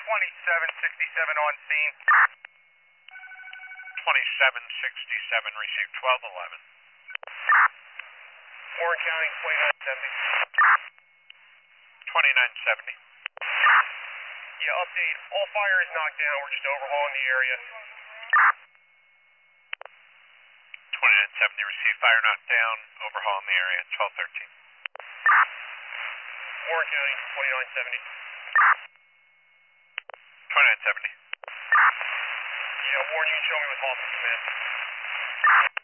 2767 on scene. 2767, received 1211. Warren County, 2970. 2970. Yeah, update. All fire is knocked down. We're just overhauling the area. 2970, received fire knocked down, overhauling the area, 1213. Warren County, 2970. 2970. Yeah, Warren, you can show me with Hoffman, man.